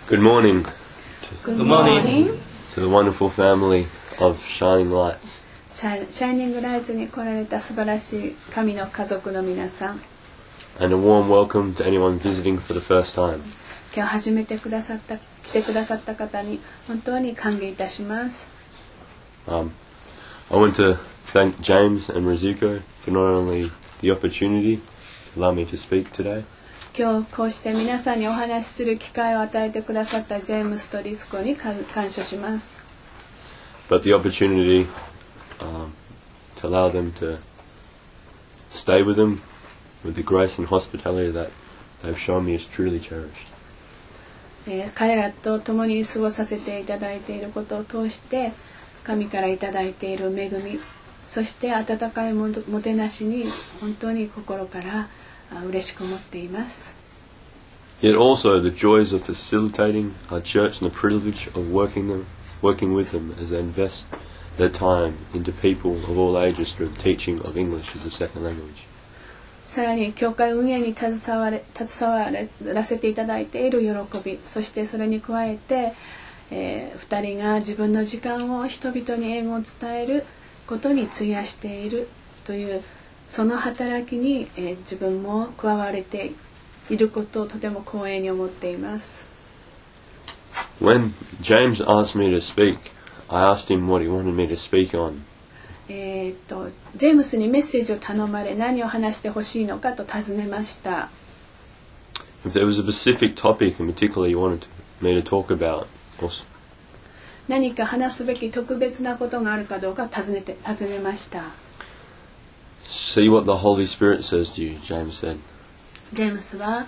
Good morning Good morning. to the wonderful family of Shining Lights. シャイニングライツに来られた素晴らしい神の家族の皆さん、 And a warm welcome to anyone visiting for the first time. 今日初めて来てくださった方に本当に歓迎いたします。 I want to thank James and Rizuko for not only the opportunity to allow me to speak today, 今日こうして皆さんにお話しする機会を与えてくださったジェームスとリスコに感謝します。 but the opportunity to allow them to stay with them with the grace and hospitality that they've shown me is truly cherished. 彼らと共に過ごさせていただいていることを通して神からいただいている恵み、そして温かいもてなしに本当に心から嬉しく思っています。 Yet also the joys of facilitating our church and the privilege of working with them as they invest their time into people of all ages through the teaching of English as a second language. さらに教会運営に携わらせていただいている喜び、そしてそれに加えて、2人が自分の時間を人々に英語を伝えることに費やしているというその働きに、自分も加われていることをとても光栄に思っています。 When James asked me to speak, I asked him what he wanted me to speak on. ジェームスにメッセージを頼まれ何を話してほしいのかと尋ねました。 If there was a specific topic in particular he wanted me to talk about, 何か話すべき特別なことがあるかどうか尋ねました。 see what the Holy Spirit says to you, James said. ジェームスは、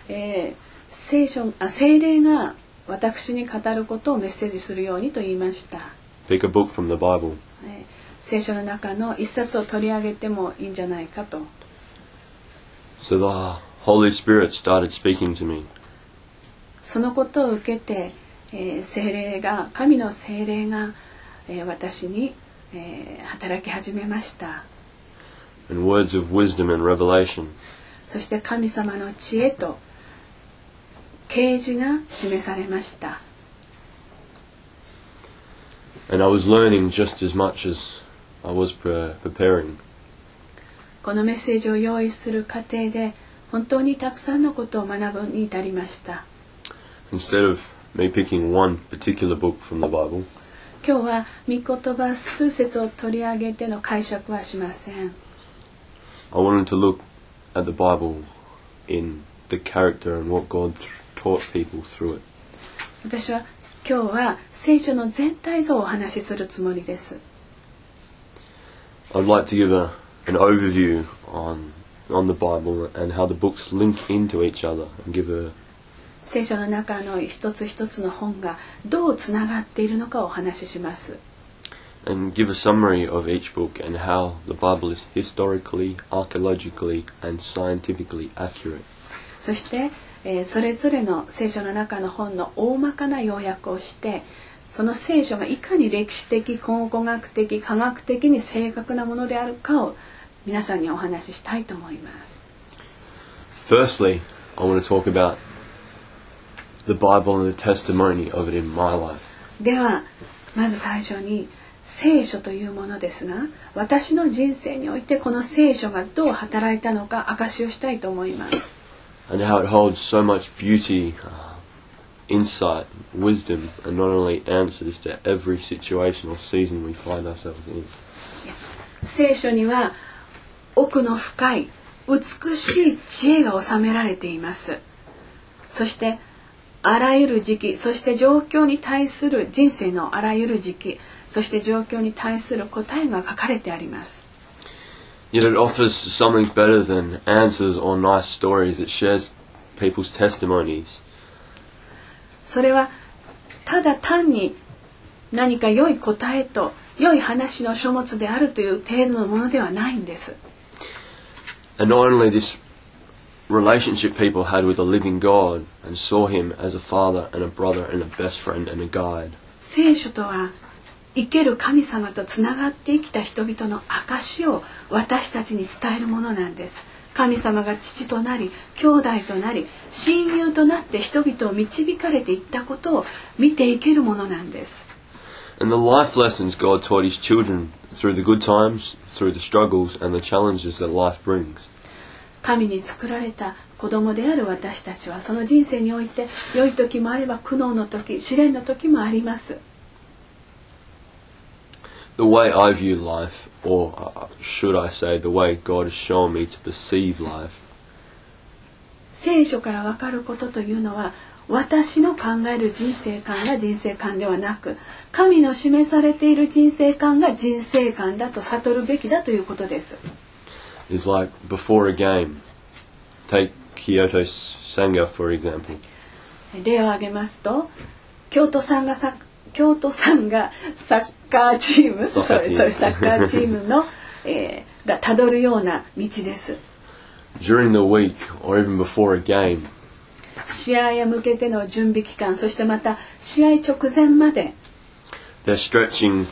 聖霊が私に語ることをメッセージするようにと言いました。 Pick a book from the Bible. 聖書の中の一冊を取り上げてもいいんじゃないかと。 So the Holy Spirit started speaking to me. そのことを受けて、神の聖霊が、私に、働き始めました。 And words of wisdom and revelation. そして神様の知恵と啓示が示されました。 And I was learning just as much as I was preparing. このメッセージを用意する過程で本当にたくさんのことを学ぶに至りました。 Instead of me picking one particular book from the Bible, 今日は御言葉数節を取り上げての解釈はしません。 I wanted to look at the Bible in the character and what God taught people through it. 私は今日は聖書の全体像をお話しするつもりです。 I'd like to give an overview on the Bible and how the books link into each other and give a 聖書の中の一つ一つの本がどうつながっているのかをお話しします。 and give a summary of each book and how the Bible is historically, archaeologically and scientifically accurate. そして、それぞれの聖書の中の本の大まかな要約をしてその聖書がいかに歴史的、考古学的、科学的に正確なものであるかを皆さんにお話ししたいと思います。 Firstly, I want to talk about the Bible and the testimony of it in my life. ではまず最初に聖書というものですが私の人生においてこの聖書がどう働いたのか証しをしたいと思います。 And how it holds so much beauty, insight, wisdom, and not only answers to every situation or season we find ourselves in. 聖書には奥の深い美しい知恵が収められています。そしてあらゆる時期、そして状況に対する人生のあらゆる時期、そして状況に対する答えが書かれてあります。 Yet it offers something better than answers or nice stories. It shares people's testimonies. それはただ単に何か良い答えと良い話の書物であるという程度のものではないんです。 And not only this relationship people had with the living God and saw him as a father and a brother and a best friend and a guide. 聖書とは生ける神様とつながって生きた人々の証を私たちに伝えるものなんです。神様が父となり兄弟となり親友となって人々を導かれていったことを見ていけるものなんです。 And the life lessons God taught His children through the good times, through the struggles and the challenges that life brings. 神に作られた子供である私たちはその人生において良い時もあれば苦悩の時、試練の時もあります。 The way I view life, or should I say, the way God has shown me to perceive life, 聖書から分かることというのは私の考える人生観が人生観ではなく、神の示されている人生観が人生観だと悟るべきだということです。 is like before a game. Take Kyoto Sanga, for example. 例を挙げますと、京都さんがサッカーチーム、サッカーチームの、がたどるような道です。 During the week, or even before a game, 試合へ向けての準備期間、そしてまた試合直前まで、 they're stretching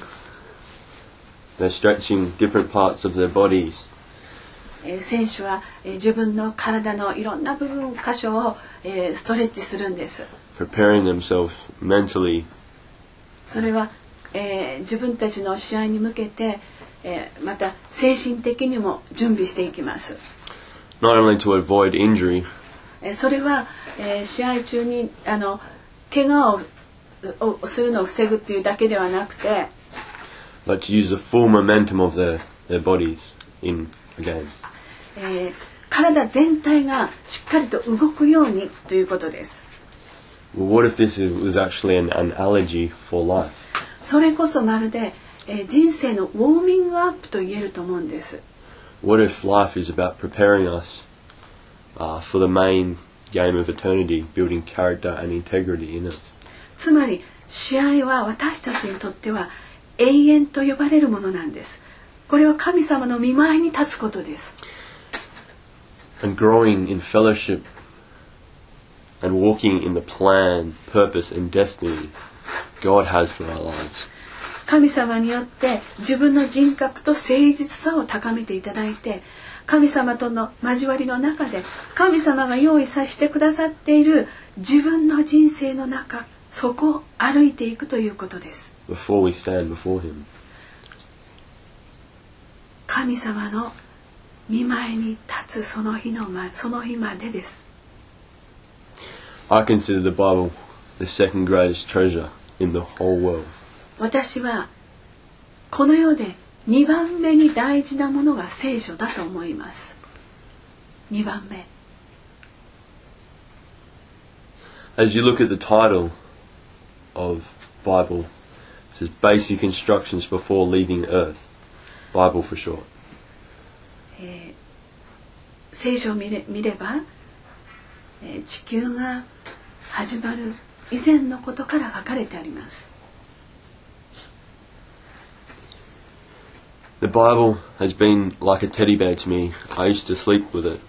different parts of their bodies. 選手は、自分の体のいろんな部分箇所を、ストレッチするんです。 Preparing themselves mentally. それは、自分たちの試合に向けて、また精神的にも準備していきます。 Not only to avoid injury, それは、試合中に怪我をするのを防ぐっていうだけではなくて、 but to use the full momentum of their bodies in a game. 体全体がしっかりと動くようにということです。 Well, what if this was actually an analogy for life? それこそまるで、人生のウォーミングアップと言えると思うんです。 What if life is about preparing us for the main game of eternity, building character and integrity in us? つまり試合は私たちにとっては永遠と呼ばれるものなんです。これは神様の御前に立つことです。 And growing in fellowship and walking in the plan, purpose and destiny God has for our lives. 神様によって自分の人格と誠実さを高めていただいて、神様との交わりの中で神様が用意させてくださっている自分の人生の中、そこを歩いていくということです。 Before we stand before Him. 神様の御前に立つその日までです。 I consider the Bible the second greatest treasure in the whole world. 私はこの世で2番目に大事なものが聖書だと思います。2番目。 As you look at the title of Bible, it says basic instructions before leaving earth. Bible for short. 聖書を見れば、地球が始まる以前のことから書かれてあります。 The Bible has been like a teddy bear to me. I used to sleep with it.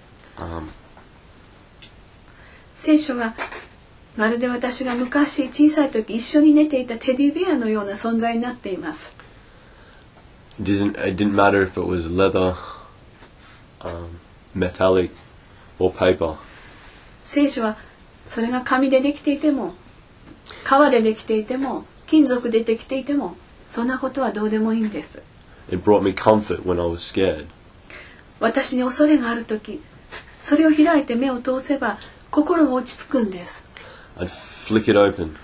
聖書はまるで私が昔小さい時一緒に寝ていたテディベアのような存在になっています。 It didn't matter if it was leather, metallic, or paper. 聖書はそれが紙でできていても、革でできていても、金属でできていても、そんなことはどうでもいいんです。 It brought me comfort when I was scared. 私に恐れがある時、それを開いて目を通せば心が落ち着くんです。 I'd flick it open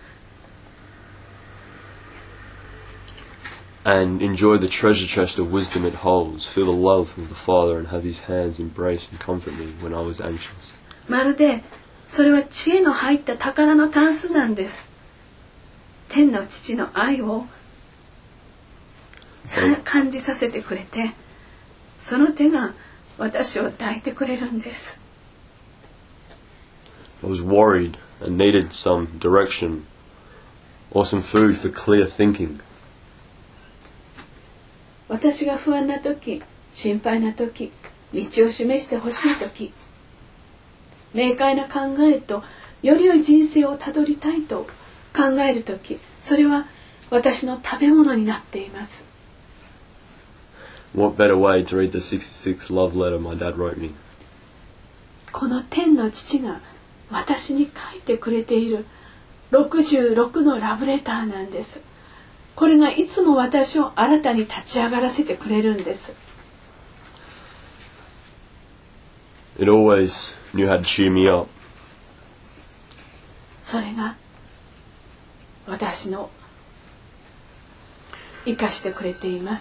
and enjoy the treasure chest of wisdom it holds, feel the love of the Father and have His hands embrace and comfort me when I was anxious. まるでそれは知恵の入った宝のタンスなんです。天の父の愛を感じさせてくれて、その手が私を抱いてくれるんです。 I was worried and needed some direction or some food for clear thinking. 私が不安な時、心配な時、道を示してほしい時、明快な考えとより良い人生をたどりたいと考える時、それは私の食べ物になっています。 What better way to read the 66 love letter my dad wrote me? この天の父が私に書いてくれている66のラブレターなんです。これがいつも私を新たに立ち上がらせてくれるんです。 It always knew how to cheer me up. それが私の生かしてくれています。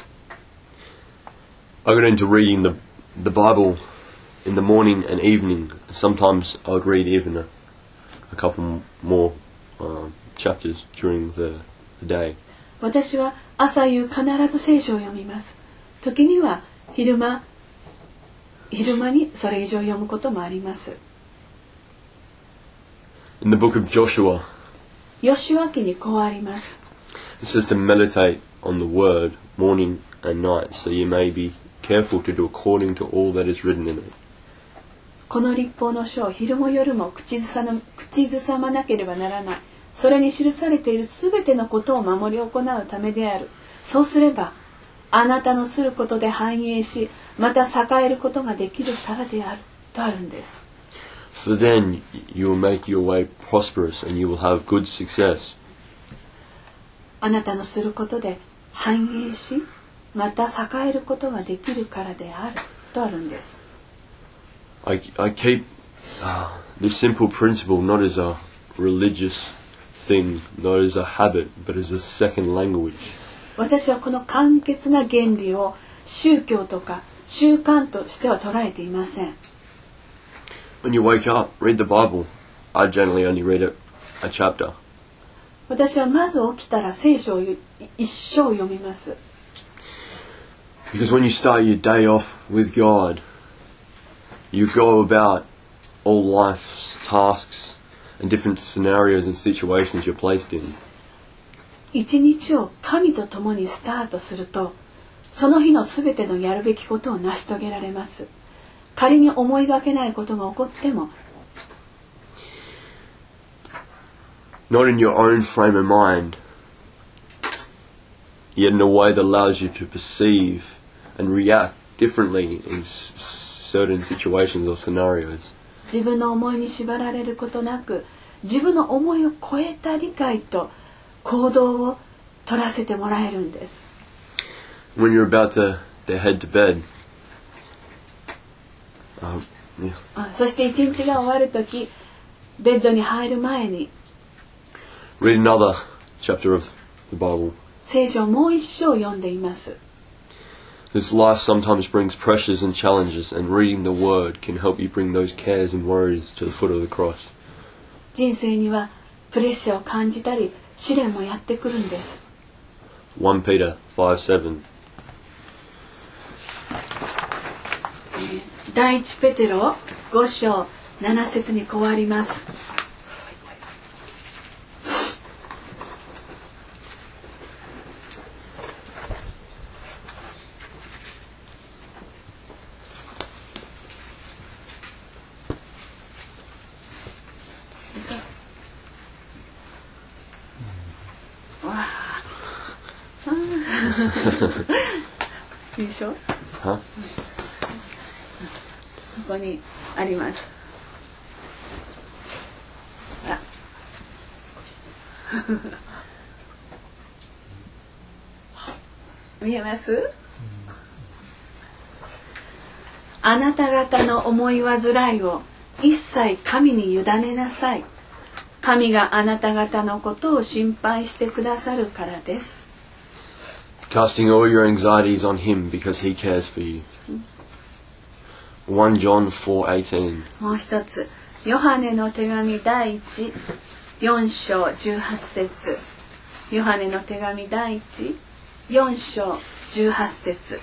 I got into reading the Bible in the morning and evening. Sometimes I would read even a couple more chapters during the day. 私は朝夕必ず聖書を読みます。時には昼間にそれ以上読むこともあります。 In the book of Joshua, ヨシュア記にこうあります。 it says to meditate on the word morning and night, so you may be careful to do according to all that is written in it. この律法の書を昼も夜も口ずさまなければならない。それに記されているすべてのことを守り行うためである。そうすればあなたのすることで繁栄し、また栄えることができるからであるとあるんです。 For then you will make your way prosperous and you will have good success. あなたのすることで繁栄し、また栄えることができるからであるとあるんです。 I keep this simple principle not as a religious thing, not as a habit, but as a second language. 私はこの簡潔な原理を宗教とか習慣としては捉えていません。 When you wake up, read the Bible. I generally only read a chapter. 私はまず起きたら聖書を一章読みます。 Because when you start your day off with God, you go about all life's tasks and different scenarios and situations you're placed in. 一日を神と共にスタートすると、その日のすべてのやるべきことを成し遂げられます。仮に思いがけないことが起こっても、 Not in your own frame of mind, yet in a way that allows you to perceive and react differently in certain situations or scenarios. 自分の思いに縛られることなく、自分の思いを超えた理解と行動を取らせてもらえるんです。 When you're about to head to bed, そして一日が終わるとき、ベッドに入る前に read another chapter of the Bible. 聖書をもう一章読んでいます。 This life sometimes brings pressures and challenges, and reading the Word can help you bring those cares and worries to the foot of the cross. 人生にはプレッシャーを感じたり試練もやってくるんです。 1 Peter 5:7. 第一ペテロ5章7節にこうあります。いいでしょ？ Huh? ここにあります。見えます？あなた方の思い煩いを一切神に委ねなさい。神があなた方のことを心配してくださるからです。 Casting all your anxieties on Him because He cares for you. 1 John 4:18. もう一つ、ヨハネの手紙第4章18節。ヨハネの手紙第4章18節。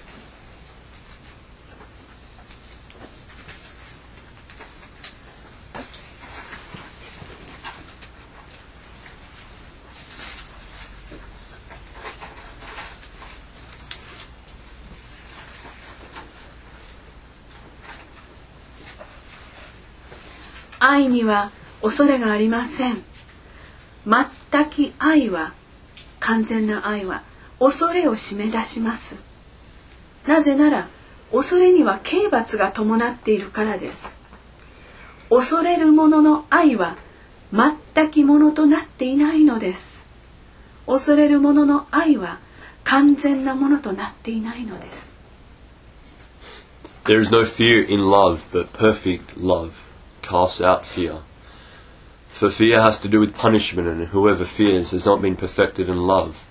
愛には恐れがありません。全く愛は完全な愛は恐れを締め出します。なぜなら恐れには刑罰が伴っているからです。恐れる者の愛は全きものとなっていないのです。恐れる者の愛は完全なものとなっていないのです。 There is no fear in love, but perfect love casts out fear. For fear has to do with punishment, and whoever fears has not been perfected in love.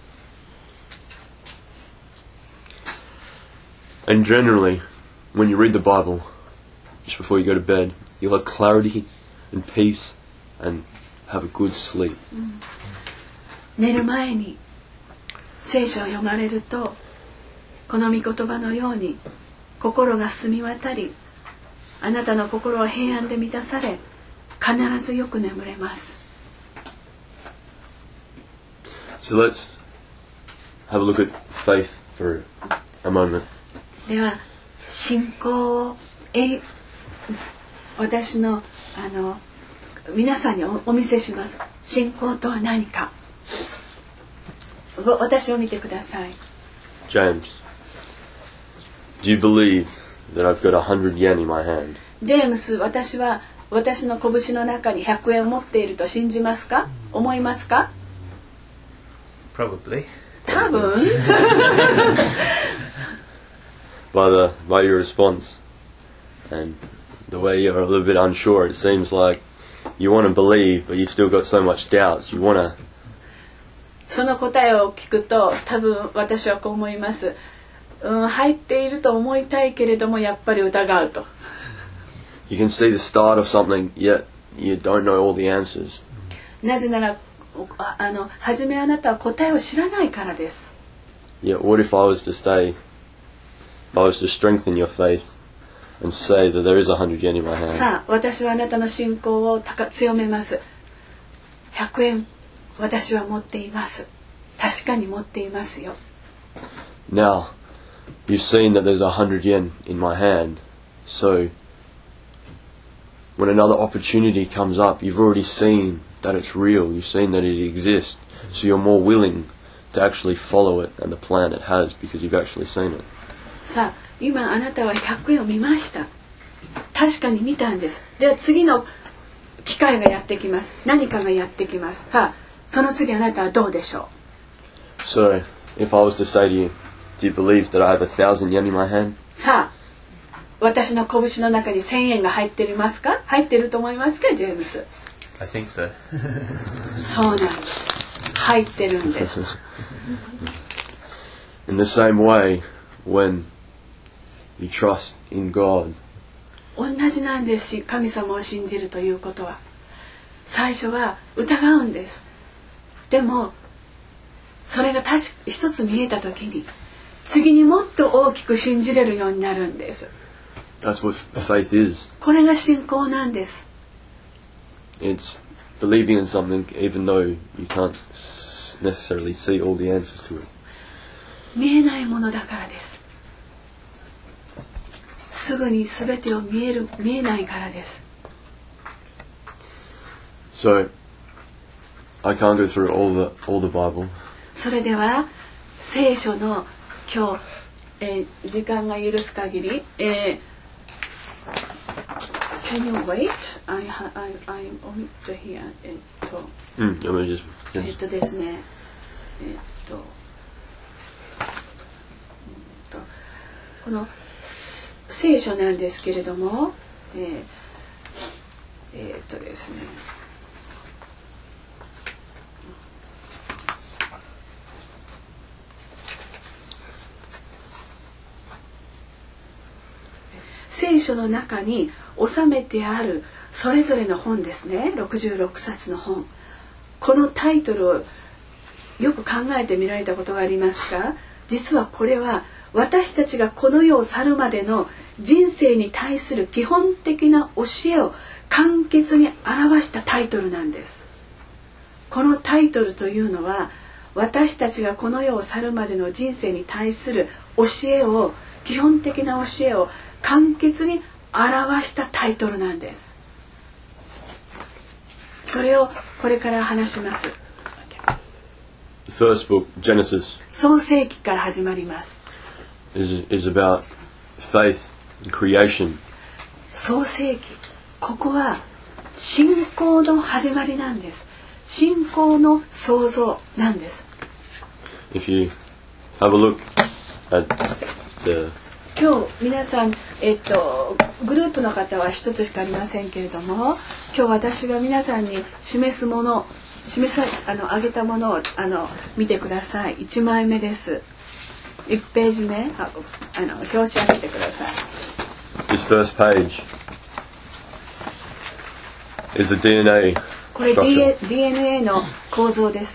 And generally, when you read the Bible, just before you go to bed, you'll have clarity and peace and have a good sleep. 寝る前に聖書を読まれると、この御言葉のように心が澄み渡り、あなたの心は平安で満たされ、必ずよく眠れます。 So let's have a look at faith for a moment. では信仰を私の皆さんにお見せします。信仰とは何か。私を見てください。 James, do you believe that I've got 100 yen in my hand? ジェームス、私は私の拳の中に100円を持っていると信じますか？思いますか？ Probably. 多分 By your response and the way you're a little bit unsure, it seems like you want to believe, but you've still got so much doubts. You want to. その答えを聞くと、多分私はこう思います。入っていると思いたいけれども、やっぱり疑うと。 You can see the start of something, yet you don't know all the answers. なぜなら、初めあなたは答えを知らないからです。 Yet what if I was to strengthen your faith and say that there is 100 yen in my hand? さあ、私はあなたの信仰を強めます。100円、私は持っています。確かに持っていますよ。 Now, you've seen that there's 100 yen in my hand, so when another opportunity comes up, you've already seen that it's real, you've seen that it exists, so you're more willing to actually follow it and the plan it has because you've actually seen it. さあ、今あなたは100円を見ました。確かに見たんです。では次の機会がやってきます。何かがやってきます。さあ、その次あなたはどうでしょう？ So, if I was to say to you, do you believe that I have 1,000 yen in my hand? さあ、私の拳の中に1000円が入っていますか？入っていると思いますか、ジェームス？ I think so. そうなんです。入ってるんです。 In the same way, when you trust in God, 同じなんですし、神様を信じるということは最初は疑うんです。でもそれが一つ見えた時に次にもっと大きく信じれるようになるんです。 that's what faith is. これが信仰なんです。 It's believing in something even though you can't necessarily see all the answers to it. 見えないものだからです。すぐに全てを見えないからです。 So, I can't go through all the Bible. それでは聖書の今日、時間が許す限り、Can you wait? I omit here. ですね。この聖書なんですけれども、ですね。聖書の中に収めてあるそれぞれの本ですね、66冊の本。このタイトルをよく考えてみられたことがありますか？実はこれは私たちがこの世を去るまでの人生に対する基本的な教えを簡潔に表したタイトルなんです。このタイトルというのは私たちがこの世を去るまでの人生に対する教えを、基本的な教えを簡潔に表したタイトルなんです。それをこれから話します。 first book, Genesis, 創世記から始まります。 is about faith and creation. 創世記、ここは信仰の始まりなんです。信仰の創造なんです。 If you have a look at the 今日皆さん、グループの方は一つしかありませんけれども、今日私が皆さんにあげたものを見てください。1枚目です。1ページ目、表紙上げてください。 This first page is the DNA これ structure. DNA の構造です。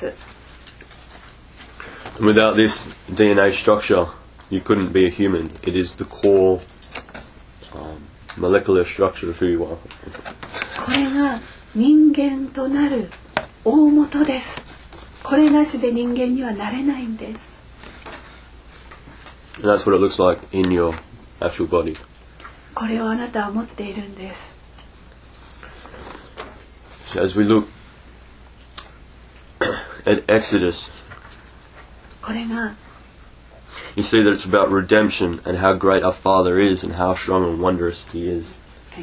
Without this DNA structure, you couldn't be a human. It is the core molecular structure of who you are. これが人間となる大元です。これなしで人間にはなれないんです。 And that's what it looks like in your actual body. これをあなたは持っているんです。 So as we look at Exodus, これが you see that it's about redemption and how great our Father is and how strong and wondrous He is.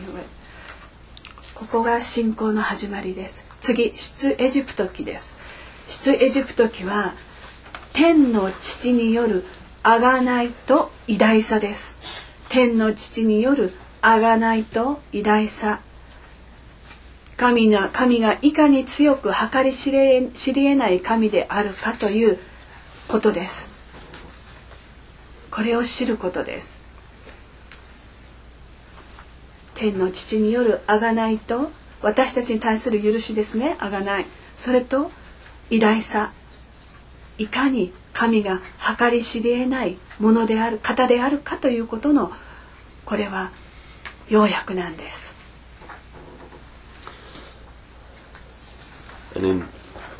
ここが信仰の始まりです。次、出エジプト記です。出エジプト記は天の父による贖いと偉大さです。天の父による贖いと偉大さ。神がいかに強く計り知り得ない神であるかということです。これを知ることです。天の父による贖いと私たちに対する許しですね、贖い。それと偉大さ。いかに神が計り知り得ないものである、方であるかということの、これは要約なんです。 And in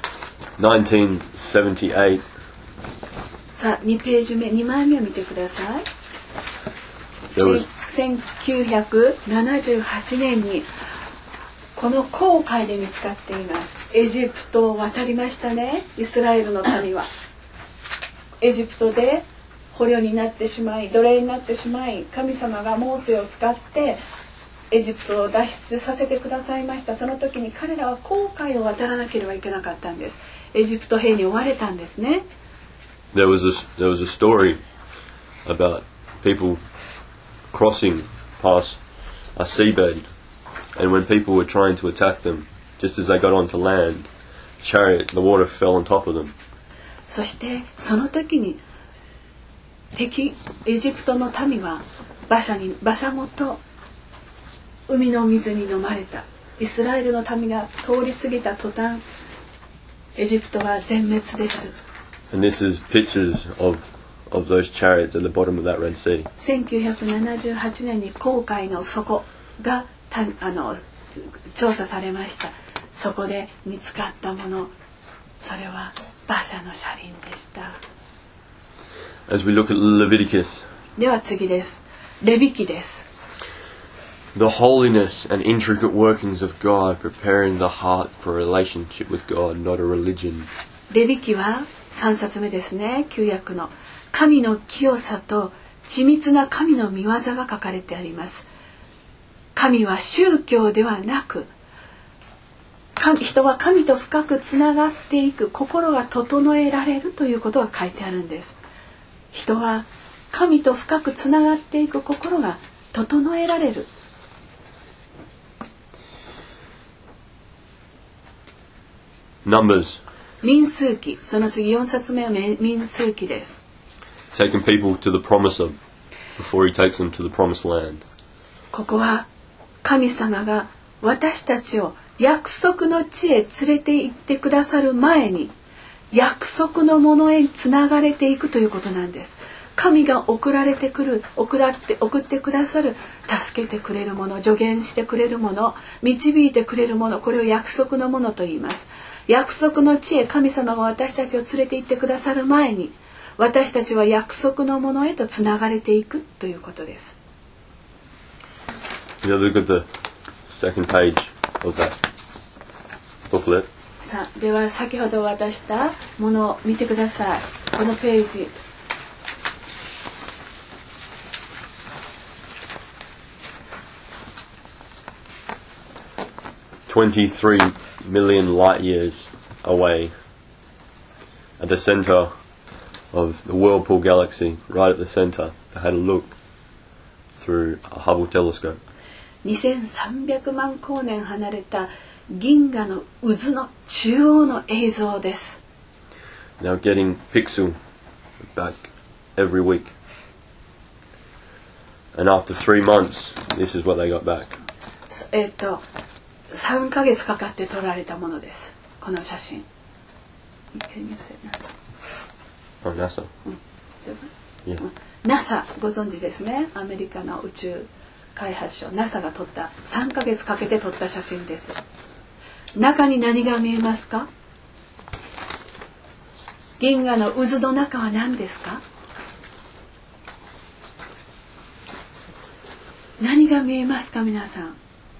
1978, さあ、2ページ目、2枚目を見てください。1978年にこの紅海で見つかっています。エジプトを渡りましたね、イスラエルの民は。エジプトで捕虜になってしまい、奴隷になってしまい、神様がモーセを使ってエジプトを脱出させてくださいました。その時に彼らは紅海を渡らなければいけなかったんです。エジプト兵に追われたんですね。 there was a story about people crossing past a seabed, and when people were trying to attack them, just as they got onto land, the water fell on top of them. そしてその時に敵エジプトの民は馬車ごと海の水に飲まれた。イスラエルの民が通り過ぎた途端、エジプトは全滅です。 And this is pictures of those chariots at the bottom of that Red Sea. 1978年に紅海の底が調査されました。そこで見つかったもの、それは馬車の車輪でした。 As we look at Leviticus, では次です。レビ記です。 The holiness and intricate workings of God preparing the heart for a relationship with God, not a religion. レビ記は3冊目ですね、旧約の。神の清さと緻密な神の御業が書かれてあります。神は宗教ではなく、人は神と深くつながっていく、心が整えられるということが書いてあるんです。人は神と深くつながっていく心が整えられる。 Numbers. 民数記、その次4冊目は民数記です。 Taking people to the promise of before he takes them to the promised land. ここは神様が私たちを約束の地へ連れて行ってくださる前に約束のものへつながれていくということなんです。神が送ってくださる、助けてくれるもの、助言してくれるもの、導いてくれるもの、これを約束のものと言います。約束の地へ神様が私たちを連れて行ってくださる前に、私たちは約束のものへとつながれていくということです。 You look at the second page of that booklet. さん、では先ほど渡したものを見てください。このページ。 23 million light years away, at the center of the Whirlpool galaxy, right at the center, they had a look through a Hubble telescope. 2300万光年離れた銀河の渦の中央の映像です。 Now getting pixel back every week. And after 3 months, this is what they got back. 3ヶ月かかって撮られたものです。この写真。Can you say NASA? Oh, NASA. Yeah. NASA ご存知ですね。アメリカの宇宙開発所 NASA が撮った3ヶ月かけて撮った写真です。中に何が見えますか？銀河の渦の中は何ですか？何が見えますか皆さん？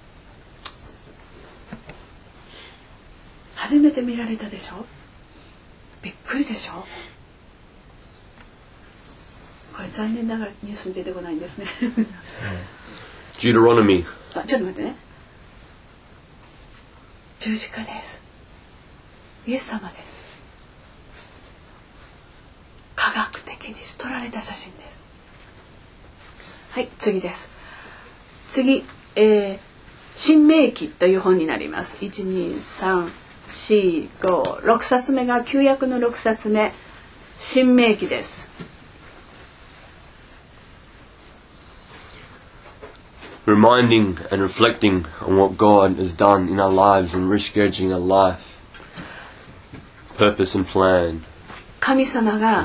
初めて見られたでしょ？びっくりでしょ？これ残念ながらニュースに出てこないんですね。 Deuteronomy. ちょっと待ってね。十字架です。イエス様です。科学的に撮られた写真です。はい、次です。次、新明記という本になります。1、2、3、4、5、6冊目が旧約の6冊目、新明記です。 Reminding and reflecting on what God has done in our lives and rescheduling our life, purpose and plan. 神様が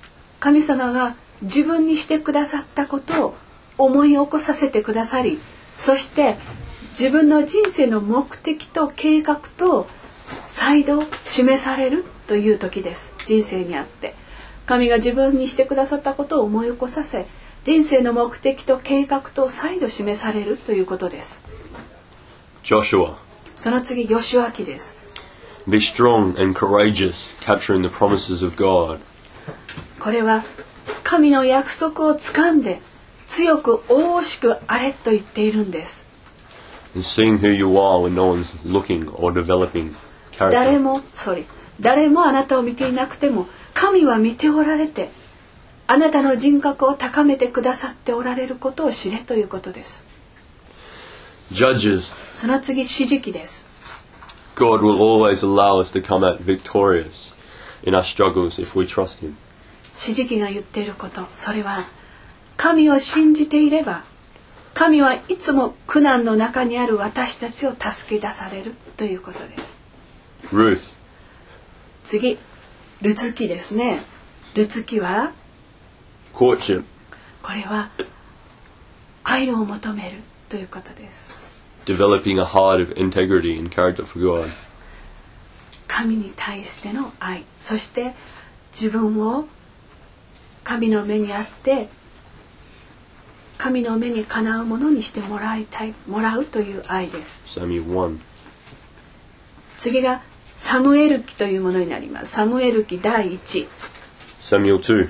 自分にしてくださったことを思い起こさせてくださり、そして自分の人生の目的と計画と再度示されるという時です。人生にあって神が自分にしてくださったことを思い起こさせ、人生の目的と計画と再度示されるということです。 Joshua. その次、ヨシュア記です。 Be strong and courageous, capturing the promises of God. これは神の約束をつかんで強く大しくあれと言っているんです。 And seeing who you are when no one's looking or developing character. 誰もあなたを見ていなくても神は見ておられて、あなたの人格を高めてくださっておられることを知れということです。 Judges. その次、士事記です。 God will always allow us to come out victorious in our struggles if we trust Him. 士事記が言っていること、それは神を信じていれば、神はいつも苦難の中にある私たちを助け出されるということです。 Ruth. 次、ルツ記ですね。ルツ記は Courtship. これは愛を求めるということです。 Developing a heart of integrity and character for God. 神に対しての愛、そして自分を神の目にあって神の目にかなうものにしてもらうという愛です。 Samuel 1. 次がサムエル記というものになります。サムエル記第1。 Samuel 2.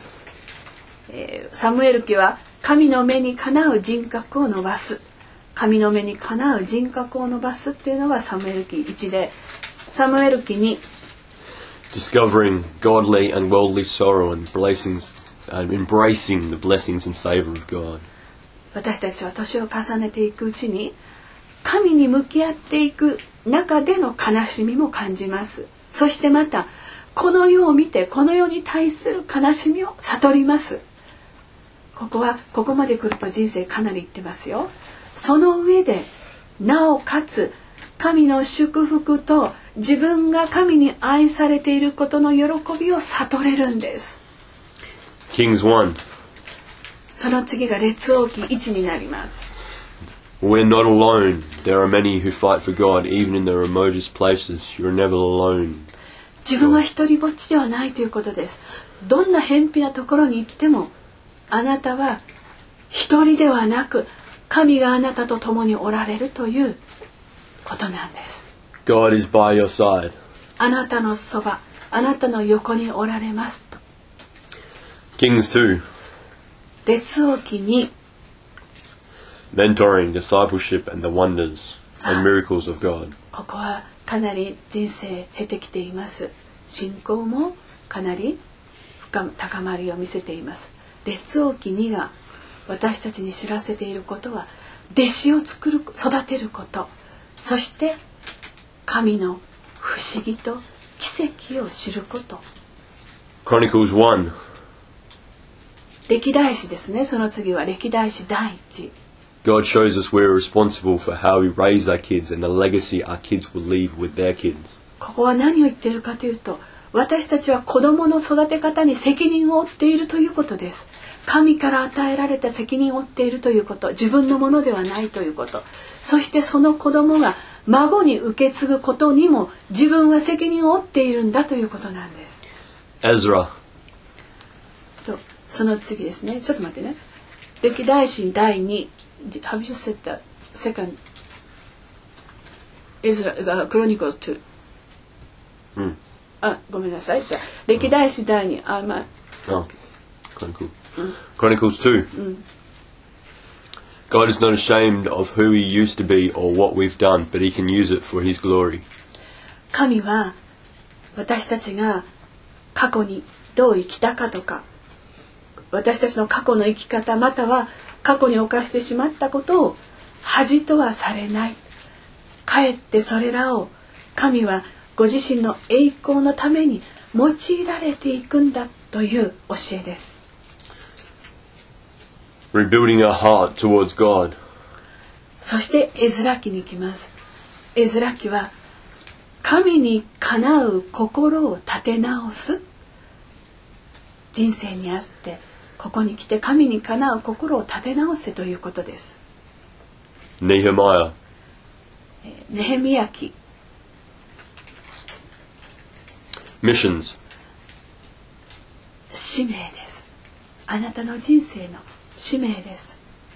サムエル記は神の目にかなう人格を伸ばす。神の目にかなう人格を伸ばすっていうのがサムエル記1で、サムエル記2。 Discovering godly and worldly sorrow and blessings and embracing the blessings and favor of God. 私たちは年を重ねていくうちに神に向き合っていく中での悲しみも感じます。そしてまたこの世を見てこの世に対する悲しみを悟ります。ここまで来ると人生かなりいってますよ。その上でなおかつ神の祝福と自分が神に愛されていることの喜びを悟れるんです。 Kings 1. その次が列王記1になります。 We're not alone. There are many who fight for God, even in the remotest places. You're never alone. 自分は一人ぼっちではないということです。どんな偏僻なところに行ってもあなたは一人ではなく神があなたと共におられるということなんです。 God is by your side. あなたのそば、あなたの横におられますと。 Kings 2. 列王記に Mentoring, discipleship, and the wonders and miracles of God. ここはかなり人生経てきています。信仰もかなり高まりを見せています。列王記2が私たちに知らせていることは、弟子を作る、育てること、そして神の不思議と奇跡を知ること。 Chronicles 1. 歴代史ですね。その次は歴代史第一。 God shows us we're responsible for how we raise our kids and the legacy our kids will leave with their kids. ここは何を言っているかというと、私たちは子供の育て方に責任を負っているということです。神から与えられた責任を負っているということ、自分のものではないということ、そしてその子供が孫に受け継ぐことにも自分は責任を負っているんだということなんです。 Ezra. とその次ですね。ちょっと待ってね。歴代史第2。Have you said the second? Ezra, Chronicles 2. うん。 あ、ごめんなさい。じゃあ歴代史第2。あ、まあ。 Oh, Chronicles 2. God is not ashamed of who he used to be or what we've done, but he can use it for his glory. 神は私たちが過去にどう生きたかとか、私たちの過去の生き方、または過去に犯してしまったことを恥とはされない。かえってそれらを神はご自身の栄光のために用いられていくんだという教えです。 Rebuilding our heart towards God. そしてエズラ記に行きます。エズラ記は神にかなう心を立て直す。人生にあってここに来て神にかなう心を立て直せということです。 Nehemiah. ネヘミヤ記。 Missions. 使命です。あなたの人生の使命です。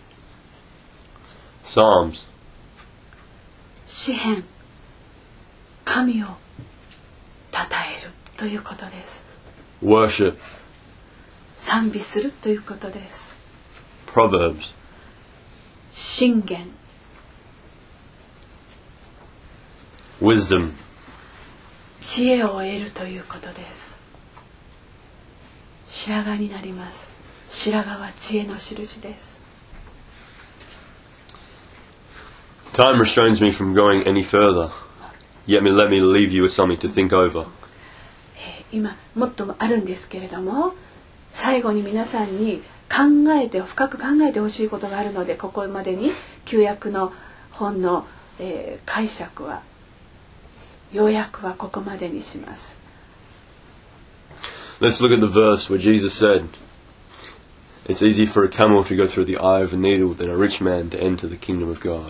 Psalms. 詩編、神を称えるということです。 Worship. 賛美するということです。 Proverbs. 箴言、 Wisdom. 知恵を得るということです。白髪になります。白髪は知恵の印です。 Time restrains me from going any further. Yet let me leave you with something to think over. 今もっとあるんですけれども、最後に皆さんに深く考えてほしいことがあるので、ここまでに旧約の本の、解釈は要約はここまでにします。 Let's look at the verse where Jesus said, It's easy for a camel to go through the eye of a needle than a rich man to enter the kingdom of God.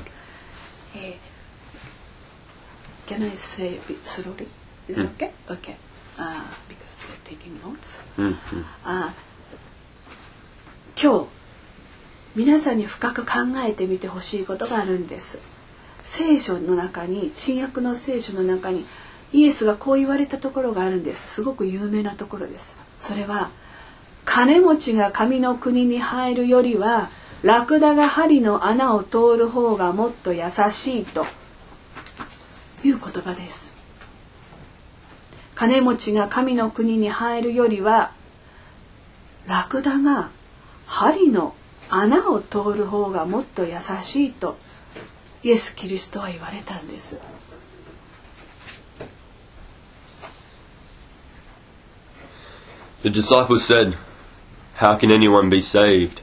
Can I say slowly? Is it okay? Okay. Because they're taking notes. 今日皆さんに深く考えてみてほしいことがあるんです。聖書の中に、新約の聖書の中にイエスがこう言われたところがあるんです。すごく有名なところです。それは、金持ちが神の国に入るよりはラクダが針の穴を通る方がもっと優しいという言葉です。金持ちが神の国に入るよりはラクダが針の穴を通る方がもっと優しいとイエス・キリストは言われたんです。 The disciples said, How can anyone be saved?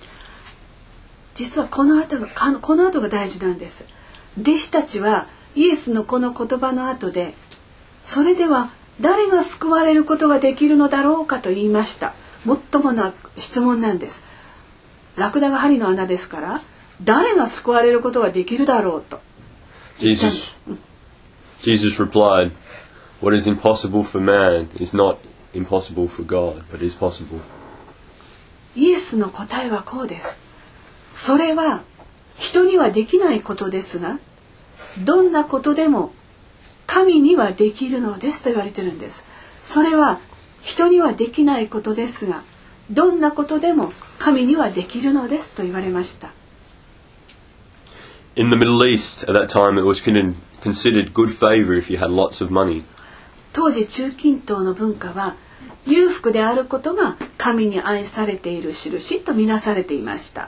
実はこの後が大事なんです。弟子たちはイエスのこの言葉の後で、それでは誰が救われることができるのだろうかと言いました。もっともな質問なんです。ラクダが針の穴ですから、誰が救われることができるだろうと。 Jesus replied, What is impossible for man is not impossible for God, but is possible. イエスの答えはこうです。それは人にはできないことですが、どんなことでも神にはできるのですと言われているんです。それは人にはできないことですが、どんなことでも神にはできるのですと言われました。 In the Middle East at that time it was considered good favor if you had lots of money. 当時中近東の文化は裕福であることが神に愛されている印とみなされていました。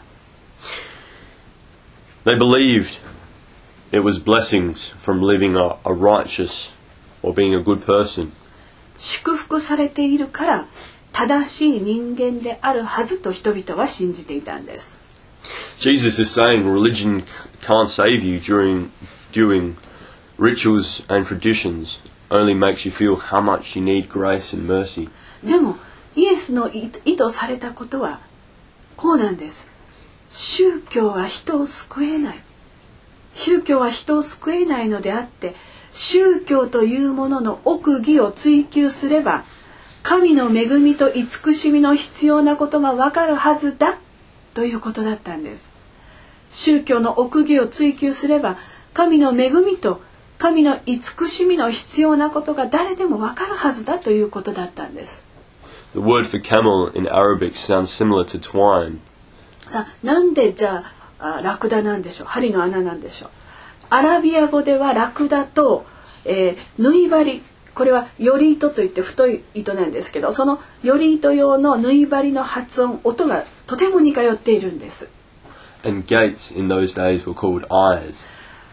They believed it was blessings from living a righteous or being a good person. 祝福されているから正しい人間であるはずと人々は信じていたんです。 Jesus is saying religion can't save you doing rituals and traditions only makes you feel how much you need grace and mercy. でもイエスの意図されたことはこうなんです。宗教は人を救えない。宗教は人を救えないのであって、宗教というものの奥義を追求すれば神の恵みと慈しみの必要なことがわかるはずだということだったんです。宗教の奥義を追求すれば神の恵みと神の慈しみの必要なことが誰でもわかるはずだということだったんです。 The word for camel in Arabic sounds similar to twine. さあ、なんでじゃあラクダなんでしょう、針の穴なんでしょう。アラビア語ではラクダと、縫い針、これはより糸といって太い糸なんですけど、そのより糸用の縫い針の発音、音がとても似通っているんです。 And gates in those days were called eyes.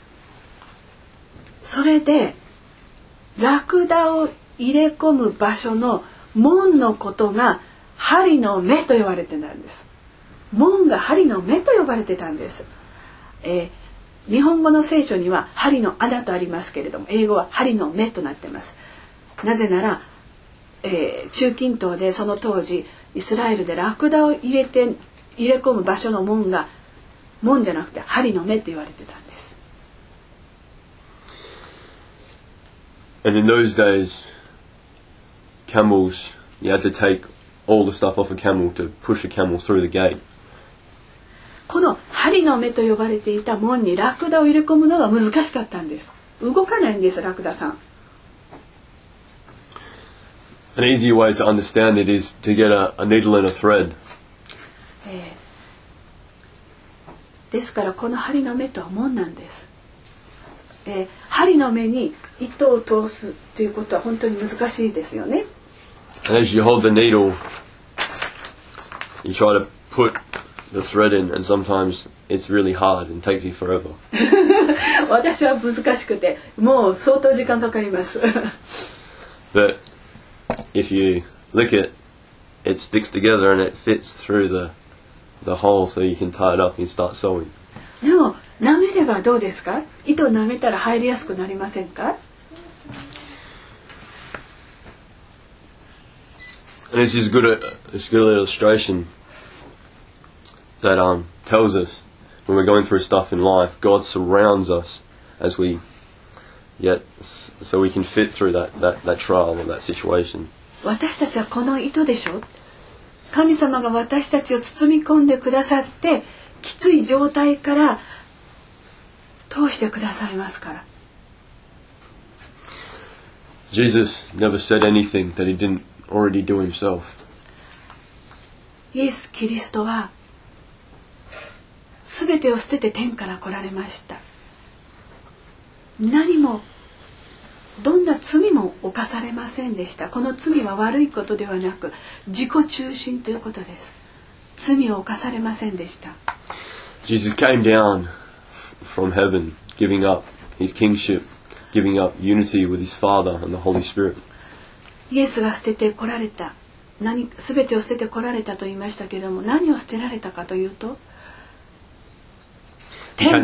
それでラクダを入れ込む場所の門のことが針の目と言われてたんです。門が針の目と呼ばれてたんです。日本語の聖書には針の穴とありますけれども、英語は針の目となっています。なぜなら、中近東でその当時イスラエルでラクダを入れ込む場所の門が門じゃなくて針の目と言われてたんです。 And in those days, camels, you had to take all the stuff off a camel to push a camel through the gate. この針の目と呼ばれていた門にラクダを入れ込むのが難しかったんです。動かないんです、ラクダさん。 An easy way to understand it is to get a needle and a thread. ですからこの針の目とは門なんです。針の目に糸を通すということは本当に難しいですよね。 And as you hold the needle, you try to put the thread in, and sometimes it's really hard and takes you forever. 私は難しくてもう相当時間かかります。 But if you lick it, it sticks together and it fits through the hole, so you can tie it up and start sewing. でも舐めればどうですか？糸を舐めたら入りやすくなりませんか ？And this is a good illustration that tells us when we're going through stuff in life, God surrounds us so we can fit through that trial or that situation. 私たちはこの糸でしょ。神様が私たちを包み込んでくださってきつい状態から通してくださいますから。 Jesus never said anything that he didn't already do himself. イエス・キリストはすべてを捨てて天から来られました。何もどんな罪も犯されませんでした。この罪は悪いことではなく自己中心ということです。罪を犯されませんでした。 Jesus came down from heaven, giving up his kingship, giving up unity with his Father and the Holy Spirit. イエスが捨てて来られた、すべてを捨てて来られたと言いましたけれども、何を捨てられたかというと、天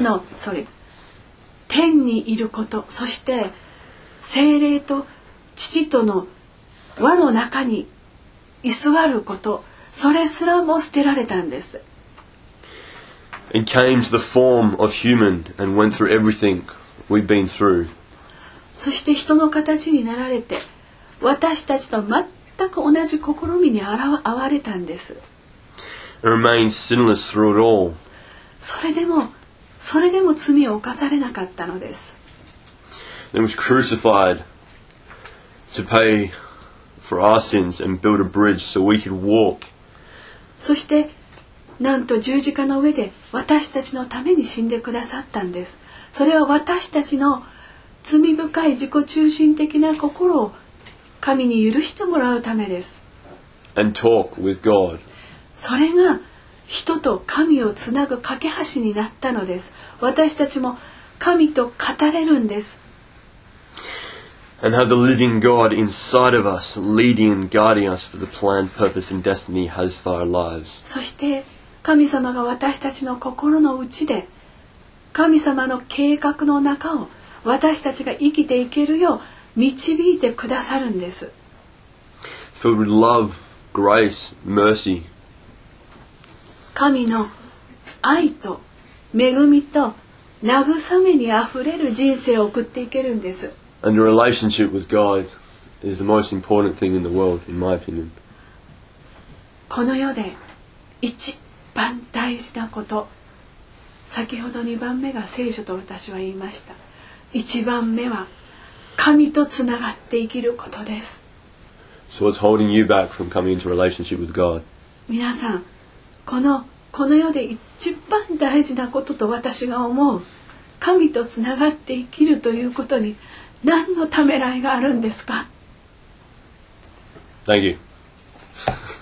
にいること、そして聖霊と父との輪の中に居座ること、それすらも捨てられたんです。 And came to the form of human and went through everything we've been through. そして人の形になられて、私たちと全く同じ試みに遭われたんです。 And remained sinless through it all. それでも罪を犯されなかったのです。 and was crucified to pay for our sins and build a bridge so we could walk. そしてなんと十字架の上で私たちのために死んでくださったんです。それは私たちの罪深い自己中心的な心を神に許してもらうためです。 And talk with God. それが人と神をつなぐ架け橋になったのです。私たちも神と語れるんです。 And have the living God inside of us, leading and guiding us for the planned purpose and destiny He has for our lives. そして神様が私たちの心の内で神様の計画の中を私たちが生きていけるよう導いてくださるんです。 Filled with love, grace, mercy. 神の愛と恵みと慰めにあふれる人生を送っていけるんです。 And the relationship with God is the most important thing in the world, in my opinion. この世で一番大事なこと、先ほど2番目が聖書と私は言いました。1番目は神とつながって生きることです。 So what's holding you back from coming into a relationship with God? 皆さん、この世で一番大事なことと私が思う神とつながって生きるということに何のためらいがあるんですか？ Thank you.